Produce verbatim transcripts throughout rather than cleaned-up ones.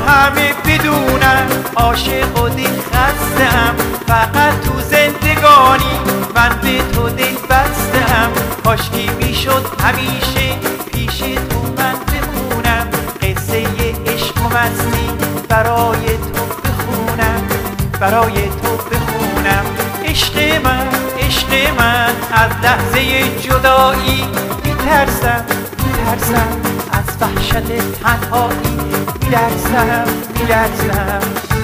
همه بدونن عاشق و دل خستم، فقط تو زندگانی من به تو دل بستم. کاشکی میشد همیشه پیش تو من بمونم، قصه عشق و مستی برای تو بخونم، برای تو بخونم. عشق من عشق من از لحظه جدایی میترسم، میترسم از وحشت تنهایی، میلرزم میلرزم.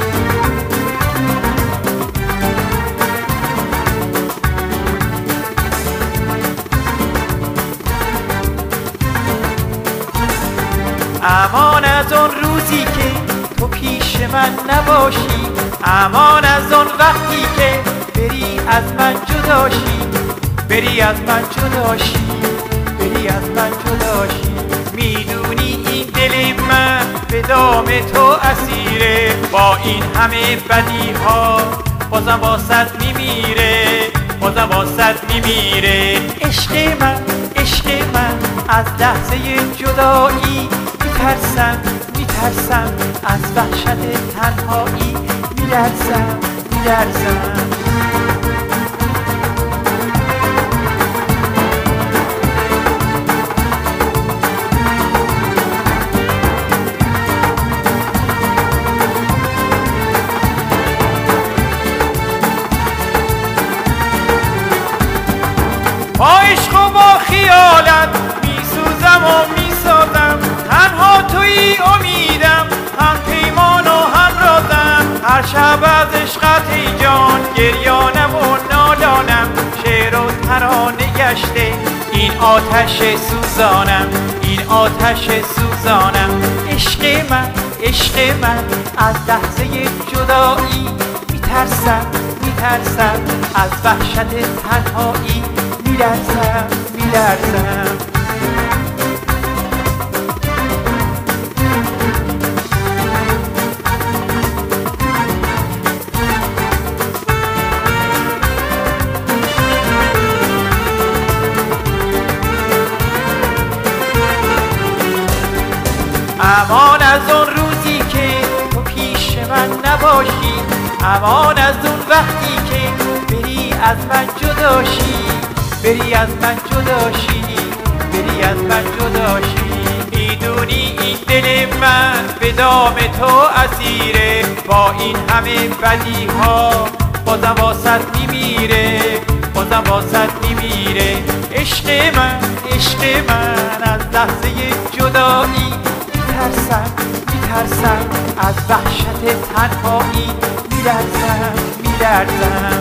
امان از اون روزی که تو پیش من نباشی، امان از اون وقتی که بری از من جداشی، بری از من جداشی، بری از من جداشی. میدونی این دل من به دام تو اسیره، با این همه بدی ها بازم واسط میمیره، بازم واسط میمیره. عشق من عشق من از لحظه جدایی میترسم، میترسم از وحشت تنهایی، میلرزم میلرزم. با عشق و با خیالت میسوزم و میسازم، تنها تویی امیدم، هم پیمان و هم رازم. هر شب از عشقت ای جان گریانم و نالانم، شعر و ترانه گشته این آتش سوزانم، این آتش سوزانم. عشق من عشق من از لحظه جدایی میترسم، میترسم از وحشت تنهایی، میلرزم میلرزم. امان از اون روزی که تو پیش من نباشی، امان از اون وقتی که بری از من جداشی، بری از من جداشی، بری از من جداشی. میدونی این دل من به دام تو اسیره، با این همه بدی ها بازم واسط میمیره، بازم واسط میمیره. عشق من عشق من از لحظه جدایی میترسم، میترسم از وحشت تنهایی، میلرزم میلرزم.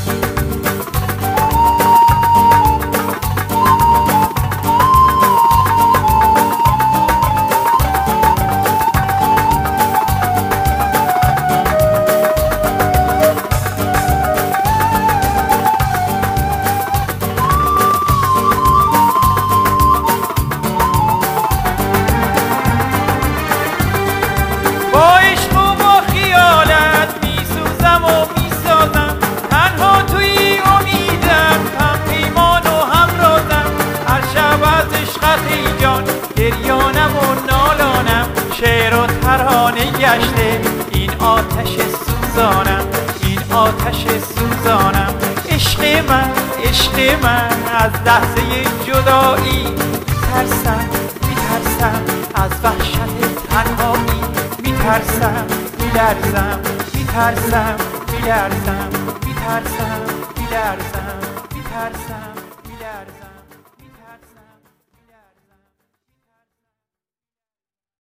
گریانم و نالانم، شعر و ترانه گشته این آتش سوزانم، این آتش سوزانم. عشق من عشق من از لحظه جدایی میترسم، میترسم از وحشت تنهایی، میترسم میلرزم، میترسم میلرزم، میترسم میلرزم، میترسم میلرزم.